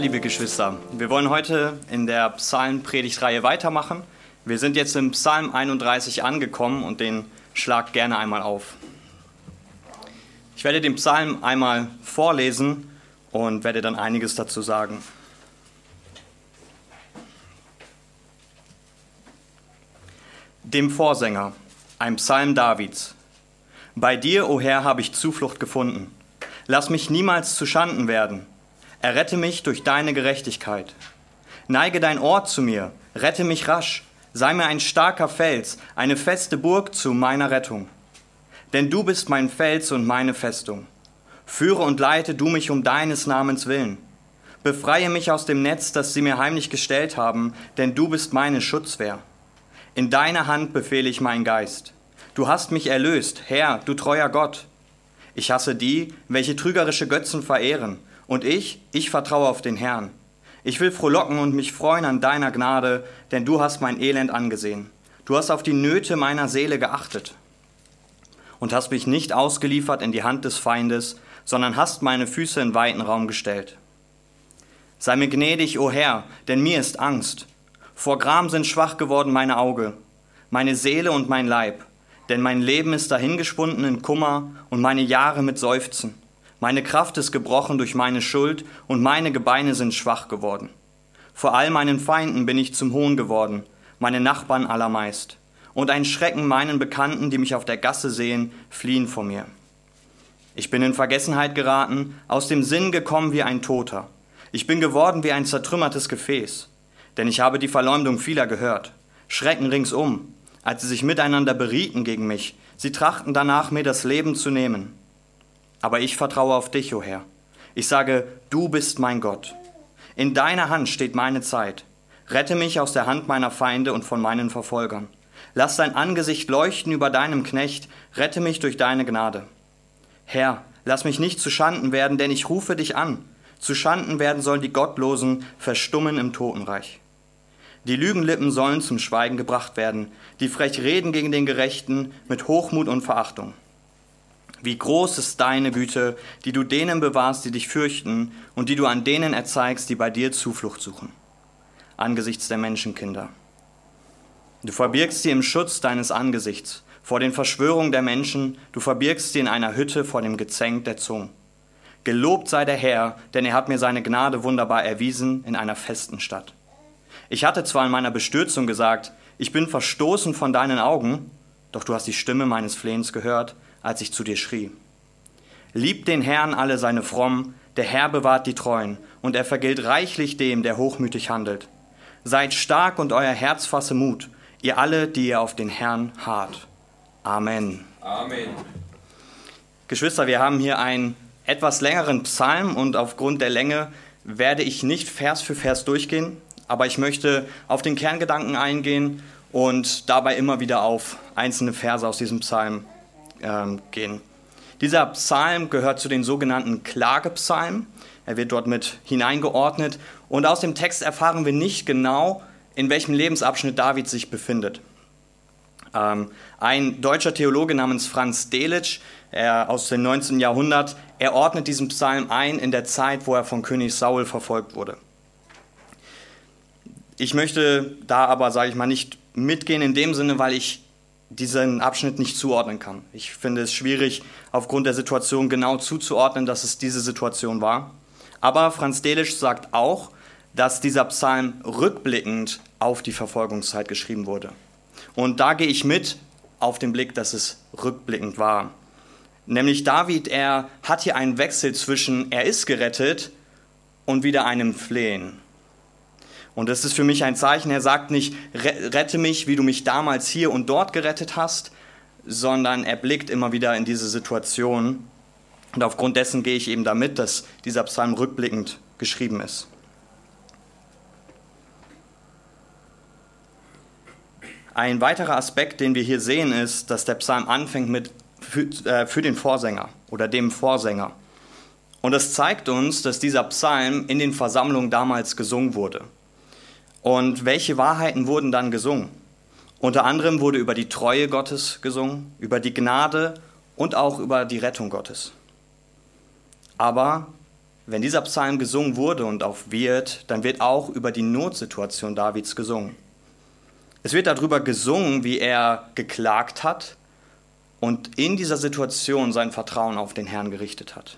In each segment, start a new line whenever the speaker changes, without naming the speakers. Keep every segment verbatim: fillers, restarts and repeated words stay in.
Ja, liebe Geschwister, wir wollen heute in der Psalmpredigtreihe weitermachen. Wir sind jetzt im Psalm einunddreißig angekommen und den schlagt gerne einmal auf. Ich werde den Psalm einmal vorlesen und werde dann einiges dazu sagen. Dem Vorsänger, ein Psalm Davids. Bei dir, o Herr, habe ich Zuflucht gefunden. Lass mich niemals zu Schanden werden. Errette mich durch deine Gerechtigkeit. Neige dein Ohr zu mir, rette mich rasch. Sei mir ein starker Fels, eine feste Burg zu meiner Rettung. Denn du bist mein Fels und meine Festung. Führe und leite du mich um deines Namens willen. Befreie mich aus dem Netz, das sie mir heimlich gestellt haben, denn du bist meine Schutzwehr. In deine Hand befehle ich meinen Geist. Du hast mich erlöst, Herr, du treuer Gott. Ich hasse die, welche trügerische Götzen verehren. Und ich, ich vertraue auf den Herrn. Ich will frohlocken und mich freuen an deiner Gnade, denn du hast mein Elend angesehen. Du hast auf die Nöte meiner Seele geachtet und hast mich nicht ausgeliefert in die Hand des Feindes, sondern hast meine Füße in weiten Raum gestellt. Sei mir gnädig, o Herr, denn mir ist Angst. Vor Gram sind schwach geworden meine Augen, meine Seele und mein Leib, denn mein Leben ist dahingesponnen in Kummer und meine Jahre mit Seufzen. Meine Kraft ist gebrochen durch meine Schuld und meine Gebeine sind schwach geworden. Vor all meinen Feinden bin ich zum Hohn geworden, meine Nachbarn allermeist. Und ein Schrecken meinen Bekannten, die mich auf der Gasse sehen, fliehen vor mir. Ich bin in Vergessenheit geraten, aus dem Sinn gekommen wie ein Toter. Ich bin geworden wie ein zertrümmertes Gefäß. Denn ich habe die Verleumdung vieler gehört. Schrecken ringsum, als sie sich miteinander berieten gegen mich. Sie trachten danach, mir das Leben zu nehmen. Aber ich vertraue auf dich, o Herr. Ich sage, du bist mein Gott. In deiner Hand steht meine Zeit. Rette mich aus der Hand meiner Feinde und von meinen Verfolgern. Lass dein Angesicht leuchten über deinem Knecht. Rette mich durch deine Gnade. Herr, lass mich nicht zu Schanden werden, denn ich rufe dich an. Zu Schanden werden sollen die Gottlosen verstummen im Totenreich. Die Lügenlippen sollen zum Schweigen gebracht werden, die frech reden gegen den Gerechten mit Hochmut und Verachtung. Wie groß ist deine Güte, die du denen bewahrst, die dich fürchten, und die du an denen erzeigst, die bei dir Zuflucht suchen, angesichts der Menschenkinder. Du verbirgst sie im Schutz deines Angesichts, vor den Verschwörungen der Menschen, du verbirgst sie in einer Hütte vor dem Gezänk der Zungen. Gelobt sei der Herr, denn er hat mir seine Gnade wunderbar erwiesen in einer festen Stadt. Ich hatte zwar in meiner Bestürzung gesagt, ich bin verstoßen von deinen Augen, doch du hast die Stimme meines Flehens gehört, als ich zu dir schrie. Liebt den Herrn alle seine Frommen, der Herr bewahrt die Treuen, und er vergilt reichlich dem, der hochmütig handelt. Seid stark und euer Herz fasse Mut, ihr alle, die ihr auf den Herrn harrt. Amen.
Amen.
Geschwister, wir haben hier einen etwas längeren Psalm und aufgrund der Länge werde ich nicht Vers für Vers durchgehen, aber ich möchte auf den Kerngedanken eingehen und dabei immer wieder auf einzelne Verse aus diesem Psalm ähm, gehen. Dieser Psalm gehört zu den sogenannten Klagepsalmen. Er wird dort mit hineingeordnet und aus dem Text erfahren wir nicht genau, in welchem Lebensabschnitt David sich befindet. Ähm, ein deutscher Theologe namens Franz Delitzsch, er aus dem neunzehnten Jahrhundert, er ordnet diesen Psalm ein in der Zeit, wo er von König Saul verfolgt wurde. Ich möchte da aber, sage ich mal, nicht mitgehen in dem Sinne, weil ich diesen Abschnitt nicht zuordnen kann. Ich finde es schwierig, aufgrund der Situation genau zuzuordnen, dass es diese Situation war. Aber Franz Delitzsch sagt auch, dass dieser Psalm rückblickend auf die Verfolgungszeit geschrieben wurde. Und da gehe ich mit auf den Blick, dass es rückblickend war. Nämlich David, er hat hier einen Wechsel zwischen er ist gerettet und wieder einem Flehen. Und das ist für mich ein Zeichen, er sagt nicht, rette mich, wie du mich damals hier und dort gerettet hast, sondern er blickt immer wieder in diese Situation. Und aufgrund dessen gehe ich eben damit, dass dieser Psalm rückblickend geschrieben ist. Ein weiterer Aspekt, den wir hier sehen, ist, dass der Psalm anfängt mit für, äh, für den Vorsänger oder dem Vorsänger. Und das zeigt uns, dass dieser Psalm in den Versammlungen damals gesungen wurde. Und welche Wahrheiten wurden dann gesungen? Unter anderem wurde über die Treue Gottes gesungen, über die Gnade und auch über die Rettung Gottes. Aber wenn dieser Psalm gesungen wurde und auch wird, dann wird auch über die Notsituation Davids gesungen. Es wird darüber gesungen, wie er geklagt hat und in dieser Situation sein Vertrauen auf den Herrn gerichtet hat.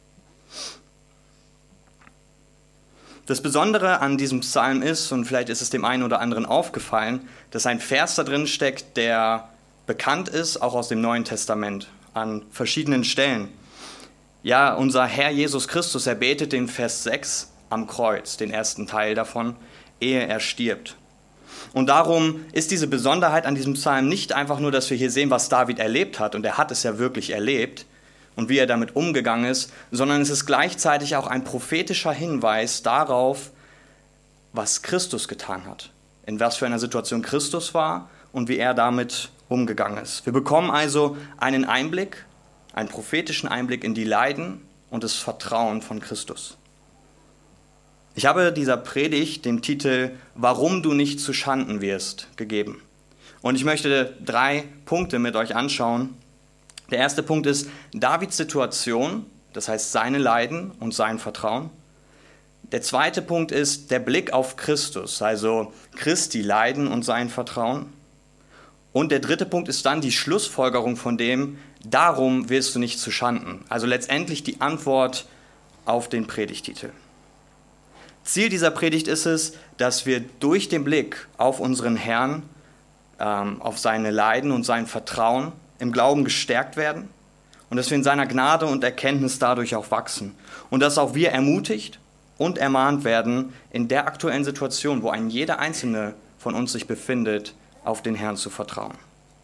Das Besondere an diesem Psalm ist, und vielleicht ist es dem einen oder anderen aufgefallen, dass ein Vers da drin steckt, der bekannt ist, auch aus dem Neuen Testament, an verschiedenen Stellen. Ja, unser Herr Jesus Christus, er betet den Vers sechs am Kreuz, den ersten Teil davon, ehe er stirbt. Und darum ist diese Besonderheit an diesem Psalm nicht einfach nur, dass wir hier sehen, was David erlebt hat, und er hat es ja wirklich erlebt, und wie er damit umgegangen ist, sondern es ist gleichzeitig auch ein prophetischer Hinweis darauf, was Christus getan hat, in was für einer Situation Christus war und wie er damit umgegangen ist. Wir bekommen also einen Einblick, einen prophetischen Einblick in die Leiden und das Vertrauen von Christus. Ich habe dieser Predigt den Titel »Warum du nicht zu Schanden wirst« gegeben. Und ich möchte drei Punkte mit euch anschauen. Der erste Punkt ist Davids Situation, das heißt seine Leiden und sein Vertrauen. Der zweite Punkt ist der Blick auf Christus, also Christi Leiden und sein Vertrauen. Und der dritte Punkt ist dann die Schlussfolgerung von dem, darum wirst du nicht zu Schanden. Also letztendlich die Antwort auf den Predigttitel. Ziel dieser Predigt ist es, dass wir durch den Blick auf unseren Herrn, ähm, auf seine Leiden und sein Vertrauen im Glauben gestärkt werden und dass wir in seiner Gnade und Erkenntnis dadurch auch wachsen. Und dass auch wir ermutigt und ermahnt werden, in der aktuellen Situation, wo ein jeder Einzelne von uns sich befindet, auf den Herrn zu vertrauen.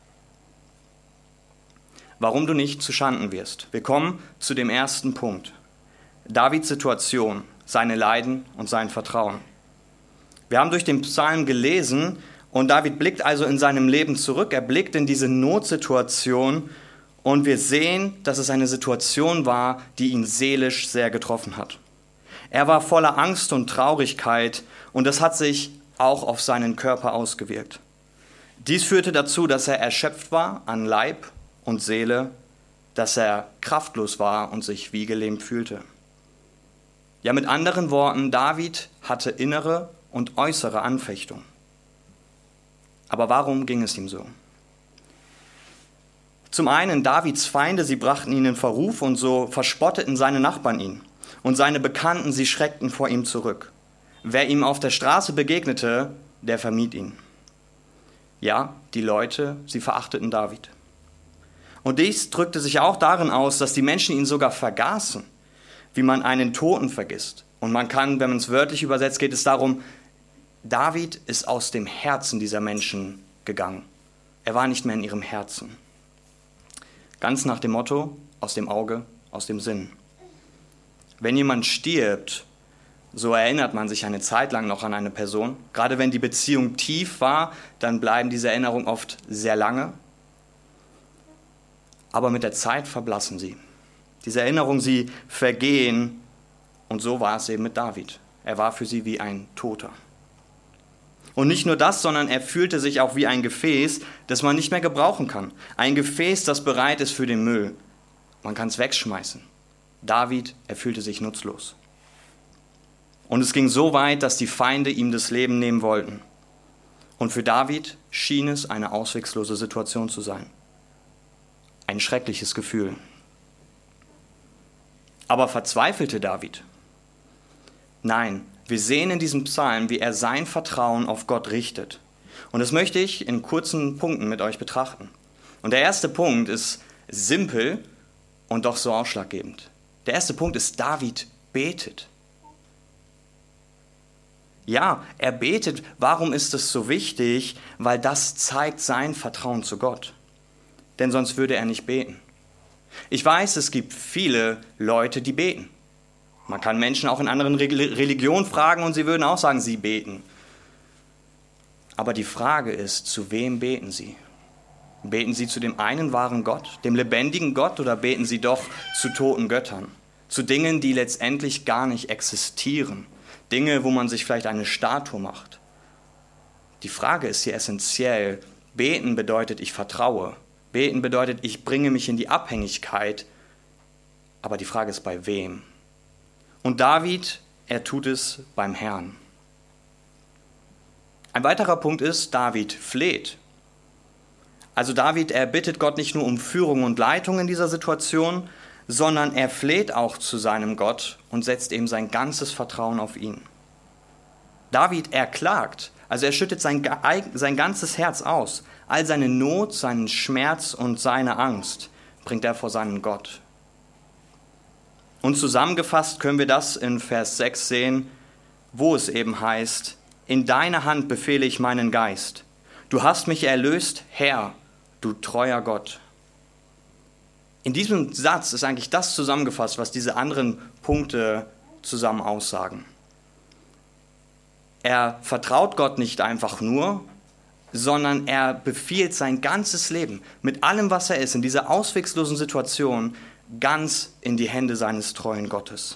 Warum du nicht zu Schanden wirst. Wir kommen zu dem ersten Punkt. Davids Situation, seine Leiden und sein Vertrauen. Wir haben durch den Psalm gelesen, und David blickt also in seinem Leben zurück. Er blickt in diese Notsituation und wir sehen, dass es eine Situation war, die ihn seelisch sehr getroffen hat. Er war voller Angst und Traurigkeit und das hat sich auch auf seinen Körper ausgewirkt. Dies führte dazu, dass er erschöpft war an Leib und Seele, dass er kraftlos war und sich wie gelähmt fühlte. Ja, mit anderen Worten, David hatte innere und äußere Anfechtung. Aber warum ging es ihm so? Zum einen, Davids Feinde, sie brachten ihn in Verruf und so verspotteten seine Nachbarn ihn. Und seine Bekannten, sie schreckten vor ihm zurück. Wer ihm auf der Straße begegnete, der vermied ihn. Ja, die Leute, sie verachteten David. Und dies drückte sich auch darin aus, dass die Menschen ihn sogar vergaßen, wie man einen Toten vergisst. Und man kann, wenn man es wörtlich übersetzt, geht es darum, David ist aus dem Herzen dieser Menschen gegangen. Er war nicht mehr in ihrem Herzen. Ganz nach dem Motto, aus dem Auge, aus dem Sinn. Wenn jemand stirbt, so erinnert man sich eine Zeit lang noch an eine Person. Gerade wenn die Beziehung tief war, dann bleiben diese Erinnerungen oft sehr lange. Aber mit der Zeit verblassen sie. Diese Erinnerungen, sie vergehen. Und so war es eben mit David. Er war für sie wie ein Toter. Und nicht nur das, sondern er fühlte sich auch wie ein Gefäß, das man nicht mehr gebrauchen kann. Ein Gefäß, das bereit ist für den Müll. Man kann es wegschmeißen. David, er fühlte sich nutzlos. Und es ging so weit, dass die Feinde ihm das Leben nehmen wollten. Und für David schien es eine auswegslose Situation zu sein. Ein schreckliches Gefühl. Aber verzweifelte David? Nein, wir sehen in diesem Psalm, wie er sein Vertrauen auf Gott richtet. Und das möchte ich in kurzen Punkten mit euch betrachten. Und der erste Punkt ist simpel und doch so ausschlaggebend. Der erste Punkt ist, David betet. Ja, er betet. Warum ist es so wichtig? Weil das zeigt sein Vertrauen zu Gott. Denn sonst würde er nicht beten. Ich weiß, es gibt viele Leute, die beten. Man kann Menschen auch in anderen Religionen fragen und sie würden auch sagen, sie beten. Aber die Frage ist, zu wem beten sie? Beten sie zu dem einen wahren Gott, dem lebendigen Gott, oder beten sie doch zu toten Göttern? Zu Dingen, die letztendlich gar nicht existieren. Dinge, wo man sich vielleicht eine Statue macht. Die Frage ist hier essentiell. Beten bedeutet, ich vertraue. Beten bedeutet, ich bringe mich in die Abhängigkeit. Aber die Frage ist, bei wem? Und David, er tut es beim Herrn. Ein weiterer Punkt ist, David fleht. Also David, er bittet Gott nicht nur um Führung und Leitung in dieser Situation, sondern er fleht auch zu seinem Gott und setzt eben sein ganzes Vertrauen auf ihn. David, er klagt, also er schüttet sein, sein ganzes Herz aus. All seine Not, seinen Schmerz und seine Angst bringt er vor seinen Gott. Und zusammengefasst können wir das in Vers sechs sehen, wo es eben heißt, in deine Hand befehle ich meinen Geist. Du hast mich erlöst, Herr, du treuer Gott. In diesem Satz ist eigentlich das zusammengefasst, was diese anderen Punkte zusammen aussagen. Er vertraut Gott nicht einfach nur, sondern er befiehlt sein ganzes Leben mit allem, was er ist, in dieser ausweglosen Situation, ganz in die Hände seines treuen Gottes.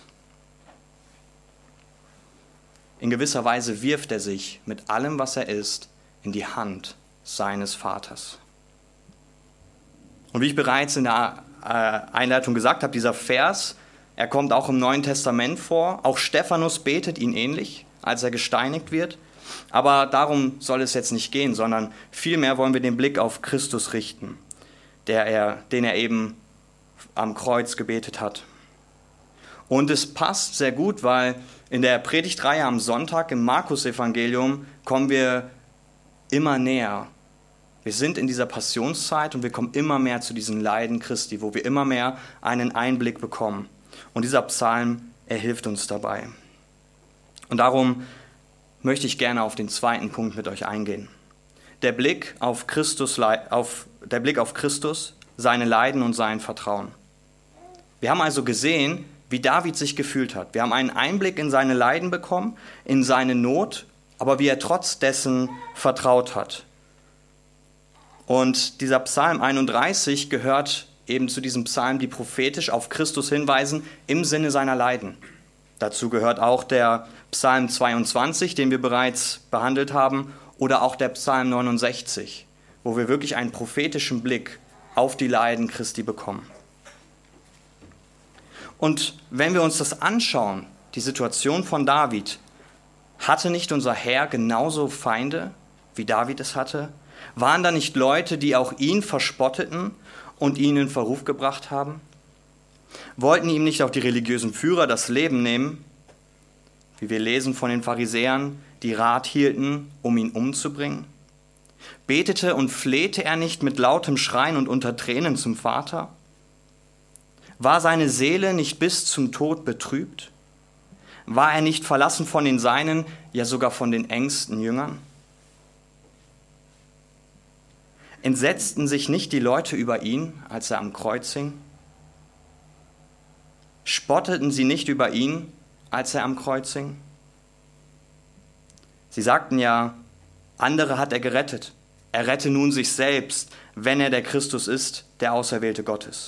In gewisser Weise wirft er sich mit allem, was er ist, in die Hand seines Vaters. Und wie ich bereits in der Einleitung gesagt habe, dieser Vers, er kommt auch im Neuen Testament vor. Auch Stephanus betet ihn ähnlich, als er gesteinigt wird. Aber darum soll es jetzt nicht gehen, sondern vielmehr wollen wir den Blick auf Christus richten, der er, den er eben am Kreuz gebetet hat. Und es passt sehr gut, weil in der Predigtreihe am Sonntag im Markus-Evangelium kommen wir immer näher. Wir sind in dieser Passionszeit und wir kommen immer mehr zu diesen Leiden Christi, wo wir immer mehr einen Einblick bekommen. Und dieser Psalm, er hilft uns dabei. Und darum möchte ich gerne auf den zweiten Punkt mit euch eingehen. Der Blick auf Christus, auf, der Blick auf Christus, seine Leiden und sein Vertrauen. Wir haben also gesehen, wie David sich gefühlt hat. Wir haben einen Einblick in seine Leiden bekommen, in seine Not, aber wie er trotz dessen vertraut hat. Und dieser Psalm einunddreißig gehört eben zu diesem Psalm, die prophetisch auf Christus hinweisen im Sinne seiner Leiden. Dazu gehört auch der Psalm zweiundzwanzig, den wir bereits behandelt haben, oder auch der Psalm neunundsechzig, wo wir wirklich einen prophetischen Blick auf die Leiden Christi bekommen. Und wenn wir uns das anschauen, die Situation von David, hatte nicht unser Herr genauso Feinde, wie David es hatte? Waren da nicht Leute, die auch ihn verspotteten und ihn in Verruf gebracht haben? Wollten ihm nicht auch die religiösen Führer das Leben nehmen? Wie wir lesen von den Pharisäern, die Rat hielten, um ihn umzubringen? Betete und flehte er nicht mit lautem Schreien und unter Tränen zum Vater? War seine Seele nicht bis zum Tod betrübt? War er nicht verlassen von den Seinen, ja sogar von den engsten Jüngern? Entsetzten sich nicht die Leute über ihn, als er am Kreuz hing? Spotteten sie nicht über ihn, als er am Kreuz hing? Sie sagten ja, andere hat er gerettet. Er rette nun sich selbst, wenn er der Christus ist, der Auserwählte Gottes.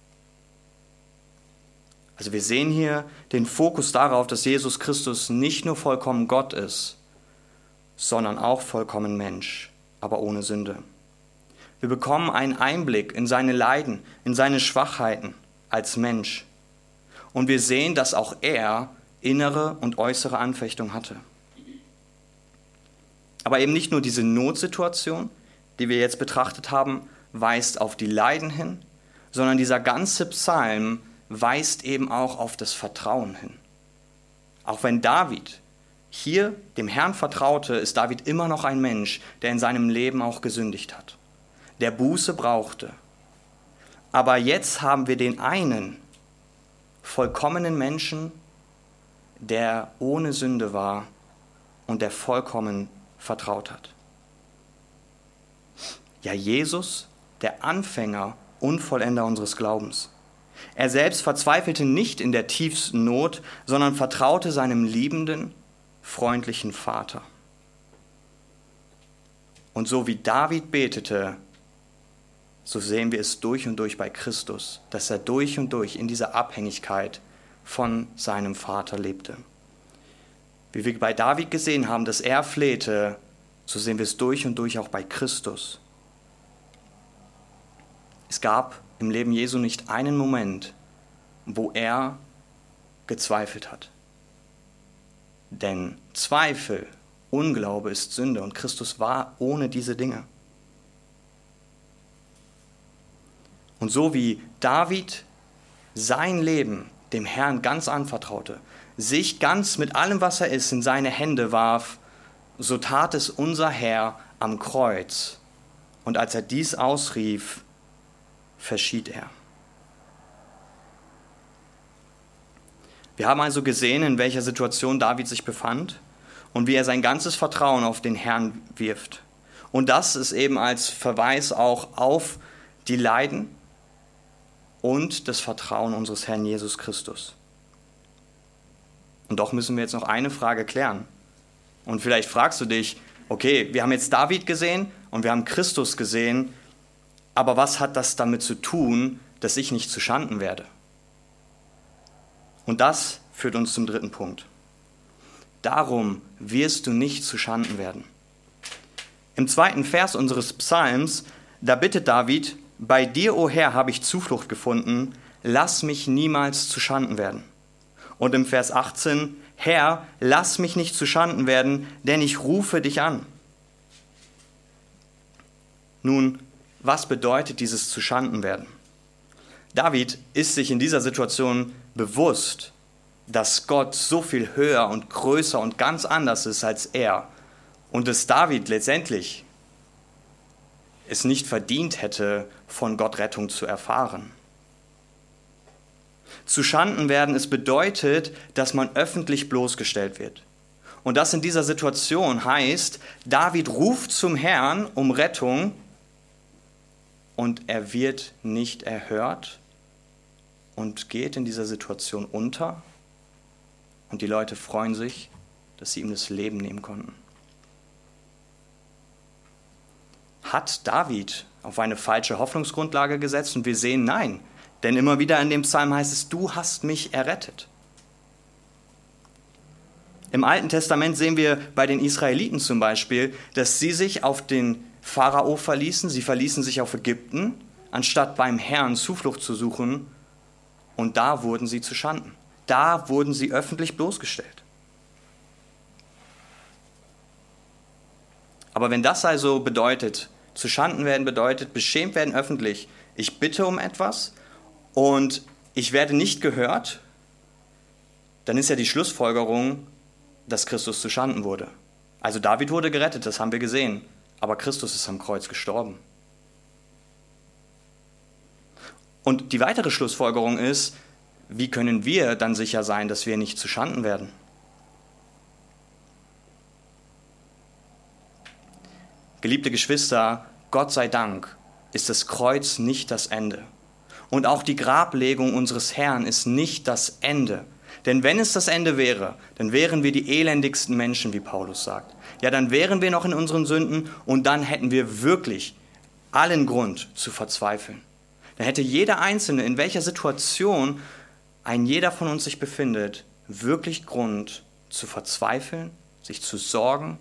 Also wir sehen hier den Fokus darauf, dass Jesus Christus nicht nur vollkommen Gott ist, sondern auch vollkommen Mensch, aber ohne Sünde. Wir bekommen einen Einblick in seine Leiden, in seine Schwachheiten als Mensch. Und wir sehen, dass auch er innere und äußere Anfechtung hatte. Aber eben nicht nur diese Notsituation, die wir jetzt betrachtet haben, weist auf die Leiden hin, sondern dieser ganze Psalm weist eben auch auf das Vertrauen hin. Auch wenn David hier dem Herrn vertraute, ist David immer noch ein Mensch, der in seinem Leben auch gesündigt hat, der Buße brauchte. Aber jetzt haben wir den einen vollkommenen Menschen, der ohne Sünde war und der vollkommen vertraut hat. Ja, Jesus, der Anfänger und Vollender unseres Glaubens. Er selbst verzweifelte nicht in der tiefsten Not, sondern vertraute seinem liebenden, freundlichen Vater. Und so wie David betete, so sehen wir es durch und durch bei Christus, dass er durch und durch in dieser Abhängigkeit von seinem Vater lebte. Wie wir bei David gesehen haben, dass er flehte, so sehen wir es durch und durch auch bei Christus. Es gab im Leben Jesu nicht einen Moment, wo er gezweifelt hat. Denn Zweifel, Unglaube ist Sünde und Christus war ohne diese Dinge. Und so wie David sein Leben dem Herrn ganz anvertraute, sich ganz mit allem, was er ist, in seine Hände warf, so tat es unser Herr am Kreuz. Und als er dies ausrief, verschied er. Wir haben also gesehen, in welcher Situation David sich befand und wie er sein ganzes Vertrauen auf den Herrn wirft. Und das ist eben als Verweis auch auf die Leiden und das Vertrauen unseres Herrn Jesus Christus. Und doch müssen wir jetzt noch eine Frage klären. Und vielleicht fragst du dich, okay, wir haben jetzt David gesehen und wir haben Christus gesehen, aber was hat das damit zu tun, dass ich nicht zuschanden werde? Und das führt uns zum dritten Punkt. Darum wirst du nicht zuschanden werden. Im zweiten Vers unseres Psalms, da bittet David, bei dir, o Herr, habe ich Zuflucht gefunden, lass mich niemals zuschanden werden. Und im Vers achtzehn, Herr, lass mich nicht zuschanden werden, denn ich rufe dich an. Nun, was bedeutet dieses Zuschandenwerden? David ist sich in dieser Situation bewusst, dass Gott so viel höher und größer und ganz anders ist als er und dass David letztendlich es nicht verdient hätte, von Gott Rettung zu erfahren. Zuschanden werden, es bedeutet, dass man öffentlich bloßgestellt wird. Und das in dieser Situation heißt, David ruft zum Herrn um Rettung und er wird nicht erhört und geht in dieser Situation unter und die Leute freuen sich, dass sie ihm das Leben nehmen konnten. Hat David auf eine falsche Hoffnungsgrundlage gesetzt? Und wir sehen, nein. Denn immer wieder in dem Psalm heißt es, du hast mich errettet. Im Alten Testament sehen wir bei den Israeliten zum Beispiel, dass sie sich auf den Pharao verließen, sie verließen sich auf Ägypten, anstatt beim Herrn Zuflucht zu suchen. Und da wurden sie zuschanden. Da wurden sie öffentlich bloßgestellt. Aber wenn das also bedeutet, zuschanden werden bedeutet, beschämt werden öffentlich, ich bitte um etwas und ich werde nicht gehört, dann ist ja die Schlussfolgerung, dass Christus zuschanden wurde. Also David wurde gerettet, das haben wir gesehen, aber Christus ist am Kreuz gestorben. Und die weitere Schlussfolgerung ist, wie können wir dann sicher sein, dass wir nicht zuschanden werden? Geliebte Geschwister, Gott sei Dank ist das Kreuz nicht das Ende. Und auch die Grablegung unseres Herrn ist nicht das Ende. Denn wenn es das Ende wäre, dann wären wir die elendigsten Menschen, wie Paulus sagt. Ja, dann wären wir noch in unseren Sünden und dann hätten wir wirklich allen Grund zu verzweifeln. Dann hätte jeder Einzelne, in welcher Situation ein jeder von uns sich befindet, wirklich Grund zu verzweifeln, sich zu sorgen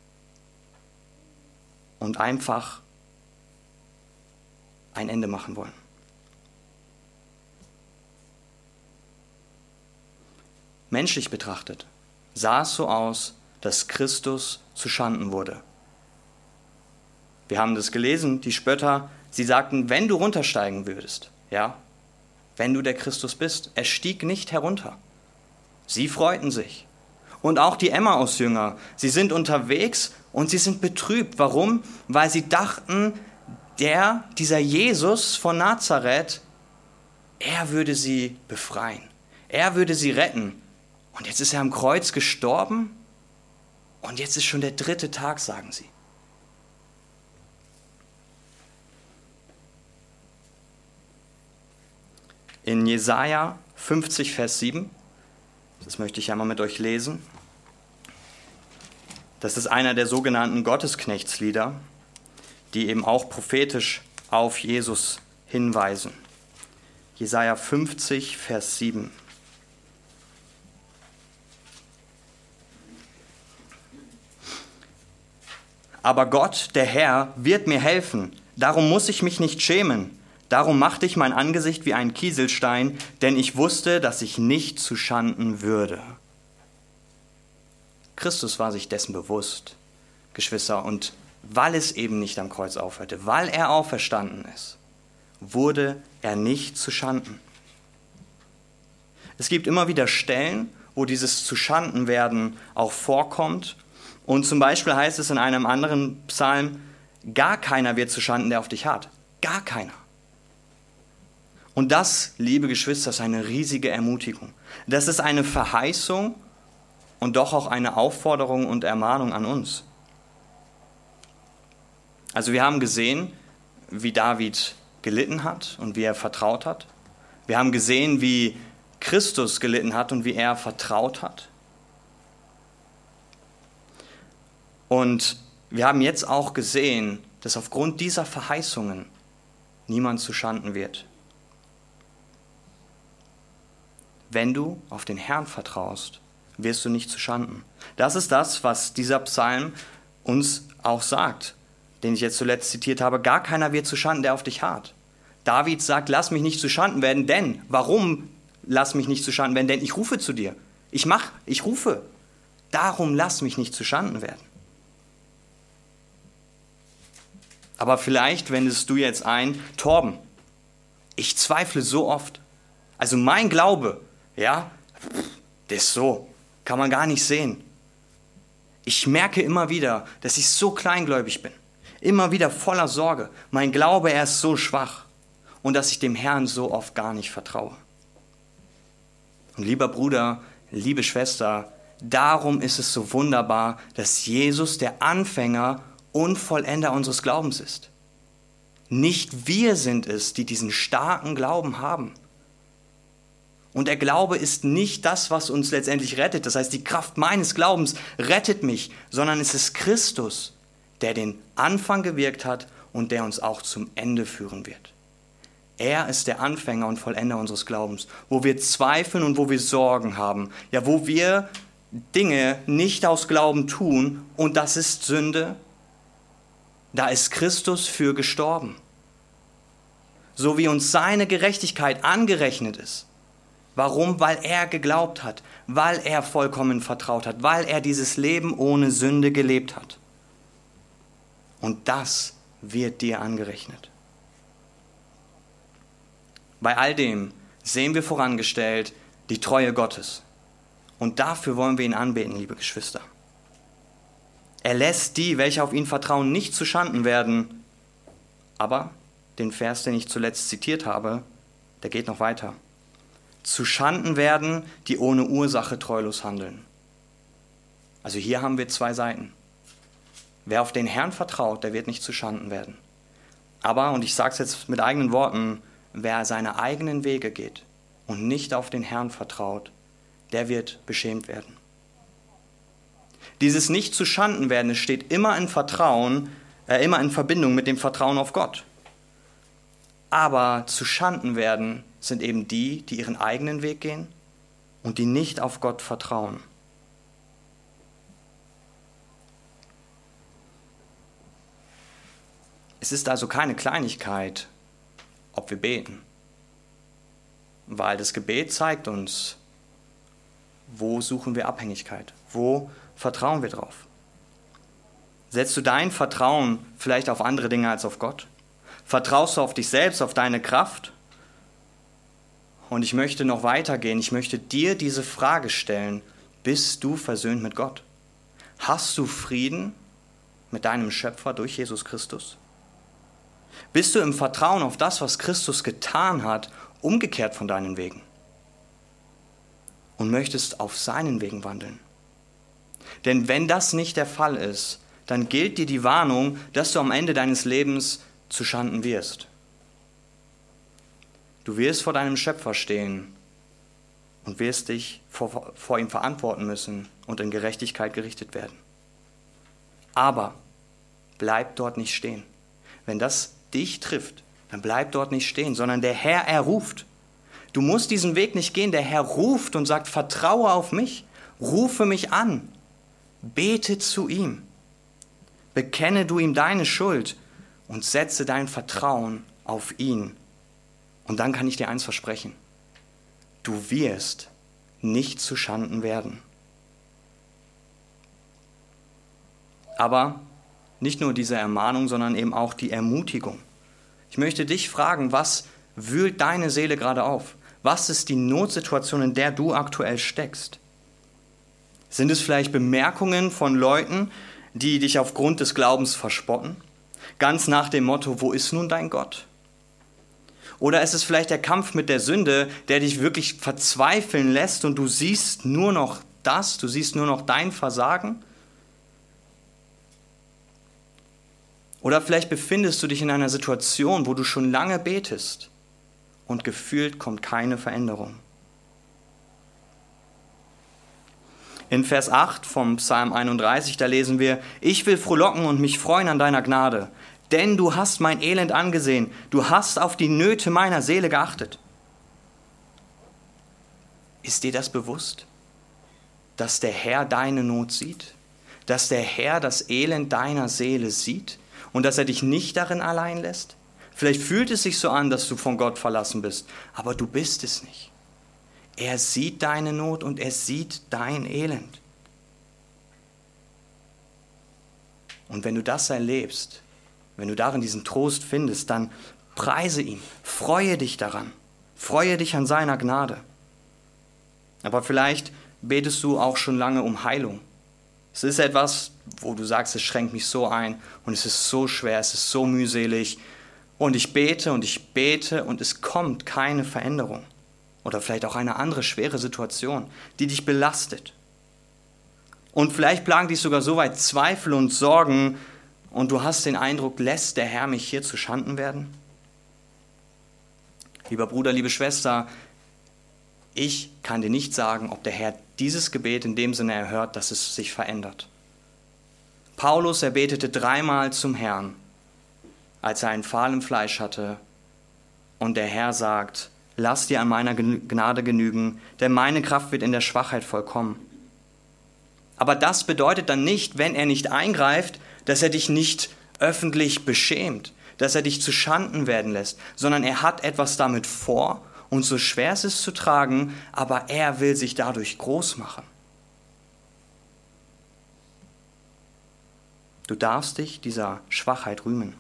und einfach ein Ende machen wollen. Menschlich betrachtet sah es so aus, dass Christus zuschanden wurde. Wir haben das gelesen, die Spötter, sie sagten, wenn du runtersteigen würdest, ja, wenn du der Christus bist, er stieg nicht herunter. Sie freuten sich. Und auch die Emmaus-Jünger, sie sind unterwegs und sie sind betrübt. Warum? Weil sie dachten, der, dieser Jesus von Nazareth, er würde sie befreien. Er würde sie retten. Und jetzt ist er am Kreuz gestorben und jetzt ist schon der dritte Tag, sagen sie. In Jesaja fünfzig, Vers sieben, das möchte ich einmal mit euch lesen. Das ist einer der sogenannten Gottesknechtslieder, die eben auch prophetisch auf Jesus hinweisen. Jesaja fünfzig, Vers sieben. Aber Gott, der Herr, wird mir helfen. Darum muss ich mich nicht schämen. Darum machte ich mein Angesicht wie ein Kieselstein, denn ich wusste, dass ich nicht zu Schanden würde. Christus war sich dessen bewusst, Geschwister, und weil es eben nicht am Kreuz aufhörte, weil er auferstanden ist, wurde er nicht zu Schanden. Es gibt immer wieder Stellen, wo dieses Zuschandenwerden auch vorkommt. Und zum Beispiel heißt es in einem anderen Psalm, gar keiner wird zu Schanden, der auf dich harrt. Gar keiner. Und das, liebe Geschwister, ist eine riesige Ermutigung. Das ist eine Verheißung und doch auch eine Aufforderung und Ermahnung an uns. Also wir haben gesehen, wie David gelitten hat und wie er vertraut hat. Wir haben gesehen, wie Christus gelitten hat und wie er vertraut hat. Und wir haben jetzt auch gesehen, dass aufgrund dieser Verheißungen niemand zu Schanden wird. Wenn du auf den Herrn vertraust, wirst du nicht zu Schanden. Das ist das, was dieser Psalm uns auch sagt, den ich jetzt zuletzt zitiert habe. Gar keiner wird zu Schanden, der auf dich harrt. David sagt, lass mich nicht zu Schanden werden, denn, warum lass mich nicht zu Schanden werden? Denn ich rufe zu dir. Ich mach, ich rufe. Darum lass mich nicht zu Schanden werden. Aber vielleicht wendest du jetzt ein, Torben, ich zweifle so oft. Also mein Glaube, ja, der ist so, kann man gar nicht sehen. Ich merke immer wieder, dass ich so kleingläubig bin. Immer wieder voller Sorge. Mein Glaube, er ist so schwach. Und dass ich dem Herrn so oft gar nicht vertraue. Und lieber Bruder, liebe Schwester, darum ist es so wunderbar, dass Jesus der Anfänger und Vollender unseres Glaubens ist. Nicht wir sind es, die diesen starken Glauben haben. Und der Glaube ist nicht das, was uns letztendlich rettet. Das heißt, die Kraft meines Glaubens rettet mich, sondern es ist Christus, der den Anfang gewirkt hat und der uns auch zum Ende führen wird. Er ist der Anfänger und Vollender unseres Glaubens, wo wir zweifeln und wo wir Sorgen haben, ja, wo wir Dinge nicht aus Glauben tun und das ist Sünde, da ist Christus für gestorben. So wie uns seine Gerechtigkeit angerechnet ist. Warum? Weil er geglaubt hat, weil er vollkommen vertraut hat, weil er dieses Leben ohne Sünde gelebt hat. Und das wird dir angerechnet. Bei all dem sehen wir vorangestellt die Treue Gottes. Und dafür wollen wir ihn anbeten, liebe Geschwister. Er lässt die, welche auf ihn vertrauen, nicht zu Schanden werden. Aber den Vers, den ich zuletzt zitiert habe, der geht noch weiter. Zu Schanden werden, die ohne Ursache treulos handeln. Also hier haben wir zwei Seiten. Wer auf den Herrn vertraut, der wird nicht zu Schanden werden. Aber, und ich sage es jetzt mit eigenen Worten, wer seine eigenen Wege geht und nicht auf den Herrn vertraut, der wird beschämt werden. Dieses nicht zu Schanden werden, es steht immer in Vertrauen, äh, immer in Verbindung mit dem Vertrauen auf Gott. Aber zu Schanden werden sind eben die, die ihren eigenen Weg gehen und die nicht auf Gott vertrauen. Es ist also keine Kleinigkeit, ob wir beten, weil das Gebet zeigt uns, wo suchen wir Abhängigkeit, wo vertrauen wir drauf. Setzt du dein Vertrauen vielleicht auf andere Dinge als auf Gott? Vertraust du auf dich selbst, auf deine Kraft? Und ich möchte noch weitergehen, ich möchte dir diese Frage stellen, bist du versöhnt mit Gott? Hast du Frieden mit deinem Schöpfer durch Jesus Christus? Bist du im Vertrauen auf das, was Christus getan hat, umgekehrt von deinen Wegen? Und möchtest auf seinen Wegen wandeln? Denn wenn das nicht der Fall ist, dann gilt dir die Warnung, dass du am Ende deines Lebens zu Schanden wirst. Du wirst vor deinem Schöpfer stehen und wirst dich vor, vor ihm verantworten müssen und in Gerechtigkeit gerichtet werden. Aber bleib dort nicht stehen. Wenn das dich trifft, dann bleib dort nicht stehen, sondern der Herr, er ruft. Du musst diesen Weg nicht gehen, der Herr ruft und sagt, vertraue auf mich, rufe mich an, bete zu ihm, bekenne du ihm deine Schuld und setze dein Vertrauen auf ihn, Und dann kann ich dir eins versprechen. Du wirst nicht zu Schanden werden. Aber nicht nur diese Ermahnung, sondern eben auch die Ermutigung. Ich möchte dich fragen, was wühlt deine Seele gerade auf? Was ist die Notsituation, in der du aktuell steckst? Sind es vielleicht Bemerkungen von Leuten, die dich aufgrund des Glaubens verspotten? Ganz nach dem Motto, wo ist nun dein Gott? Oder ist es vielleicht der Kampf mit der Sünde, der dich wirklich verzweifeln lässt und du siehst nur noch das, du siehst nur noch dein Versagen? Oder vielleicht befindest du dich in einer Situation, wo du schon lange betest und gefühlt kommt keine Veränderung. In Vers acht vom Psalm einunddreißig, da lesen wir, ich will frohlocken und mich freuen an deiner Gnade, denn du hast mein Elend angesehen, du hast auf die Nöte meiner Seele geachtet. Ist dir das bewusst, dass der Herr deine Not sieht, dass der Herr das Elend deiner Seele sieht und dass er dich nicht darin allein lässt? Vielleicht fühlt es sich so an, dass du von Gott verlassen bist, aber du bist es nicht. Er sieht deine Not und er sieht dein Elend. Und wenn du das erlebst, wenn du darin diesen Trost findest, dann preise ihn, freue dich daran, freue dich an seiner Gnade. Aber vielleicht betest du auch schon lange um Heilung. Es ist etwas, wo du sagst, es schränkt mich so ein und es ist so schwer, es ist so mühselig und ich bete und ich bete und es kommt keine Veränderung. Oder vielleicht auch eine andere schwere Situation, die dich belastet. Und vielleicht plagen dich sogar so weit Zweifel und Sorgen und du hast den Eindruck, lässt der Herr mich hier zu Schanden werden? Lieber Bruder, liebe Schwester, ich kann dir nicht sagen, ob der Herr dieses Gebet in dem Sinne erhört, dass es sich verändert. Paulus, er betete dreimal zum Herrn, als er einen Pfahl im Fleisch hatte und der Herr sagt, lass dir an meiner Gnade genügen, denn meine Kraft wird in der Schwachheit vollkommen. Aber das bedeutet dann nicht, wenn er nicht eingreift, dass er dich nicht öffentlich beschämt, dass er dich zu Schanden werden lässt, sondern er hat etwas damit vor und so schwer es ist zu tragen, aber er will sich dadurch groß machen. Du darfst dich dieser Schwachheit rühmen.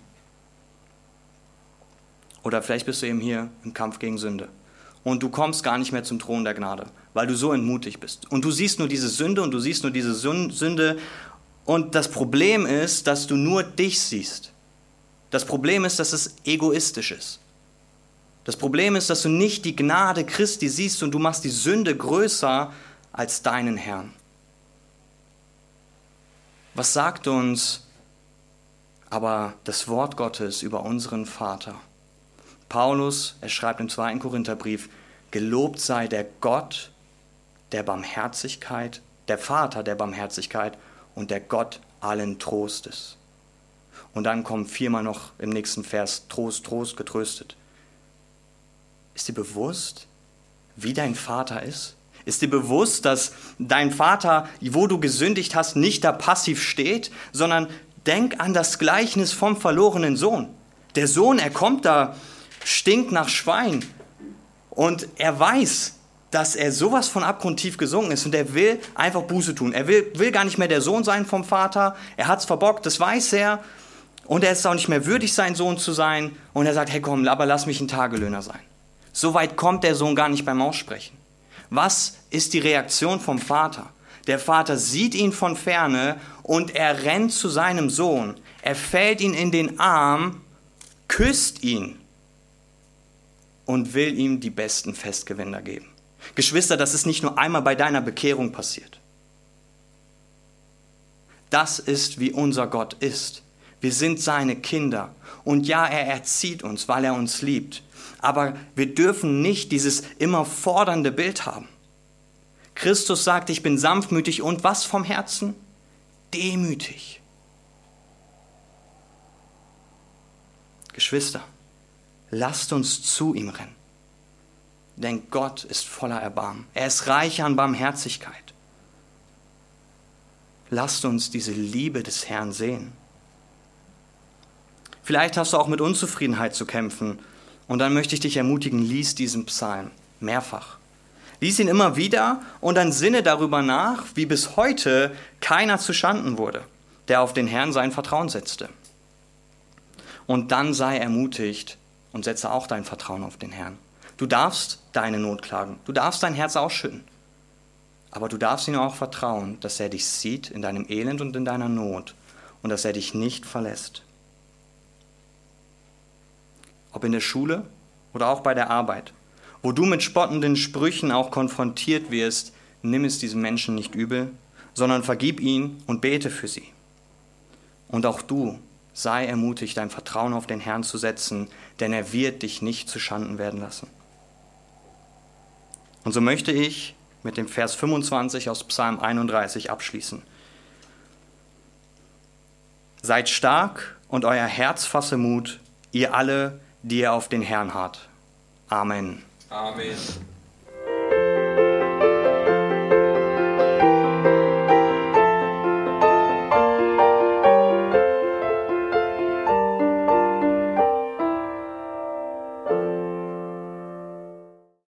Oder vielleicht bist du eben hier im Kampf gegen Sünde und du kommst gar nicht mehr zum Thron der Gnade, weil du so entmutigt bist. Und du siehst nur diese Sünde und du siehst nur diese Sünde und das Problem ist, dass du nur dich siehst. Das Problem ist, dass es egoistisch ist. Das Problem ist, dass du nicht die Gnade Christi siehst und du machst die Sünde größer als deinen Herrn. Was sagt uns aber das Wort Gottes über unseren Vater? Paulus, er schreibt im zweiten Korintherbrief, gelobt sei der Gott der Barmherzigkeit, der Vater der Barmherzigkeit und der Gott allen Trostes. Und dann kommt viermal noch im nächsten Vers Trost, Trost, getröstet. Ist dir bewusst, wie dein Vater ist? Ist dir bewusst, dass dein Vater, wo du gesündigt hast, nicht da passiv steht, sondern denk an das Gleichnis vom verlorenen Sohn. Der Sohn, er kommt da, stinkt nach Schwein und er weiß, dass er sowas von abgrundtief gesunken ist und er will einfach Buße tun. Er will, will gar nicht mehr der Sohn sein vom Vater, er hat es verbockt, das weiß er und er ist auch nicht mehr würdig, sein Sohn zu sein und er sagt, hey komm, aber lass mich ein Tagelöhner sein. So weit kommt der Sohn gar nicht beim Aussprechen. Was ist die Reaktion vom Vater? Der Vater sieht ihn von ferne und er rennt zu seinem Sohn. Er fällt ihn in den Arm, küsst ihn und will ihm die besten Festgewänder geben. Geschwister, das ist nicht nur einmal bei deiner Bekehrung passiert. Das ist, wie unser Gott ist. Wir sind seine Kinder. Und ja, er erzieht uns, weil er uns liebt. Aber wir dürfen nicht dieses immer fordernde Bild haben. Christus sagt, ich bin sanftmütig und was vom Herzen? Demütig. Geschwister, lasst uns zu ihm rennen. Denn Gott ist voller Erbarmen. Er ist reich an Barmherzigkeit. Lasst uns diese Liebe des Herrn sehen. Vielleicht hast du auch mit Unzufriedenheit zu kämpfen Und dann möchte ich dich ermutigen, lies diesen Psalm mehrfach. Lies ihn immer wieder und dann sinne darüber nach, wie bis heute keiner zuschanden wurde, der auf den Herrn sein Vertrauen setzte. Und dann sei ermutigt und setze auch dein Vertrauen auf den Herrn. Du darfst deine Not klagen, du darfst dein Herz ausschütten. Aber du darfst ihm auch vertrauen, dass er dich sieht in deinem Elend und in deiner Not und dass er dich nicht verlässt. Ob in der Schule oder auch bei der Arbeit, wo du mit spottenden Sprüchen auch konfrontiert wirst, nimm es diesem Menschen nicht übel, sondern vergib ihn und bete für sie. Und auch du, sei ermutigt, dein Vertrauen auf den Herrn zu setzen, denn er wird dich nicht zuschanden werden lassen. Und so möchte ich mit dem Vers fünfundzwanzig aus Psalm einunddreißig abschließen. Seid stark und euer Herz fasse Mut, ihr alle, die ihr auf den Herrn harrt. Amen.
Amen.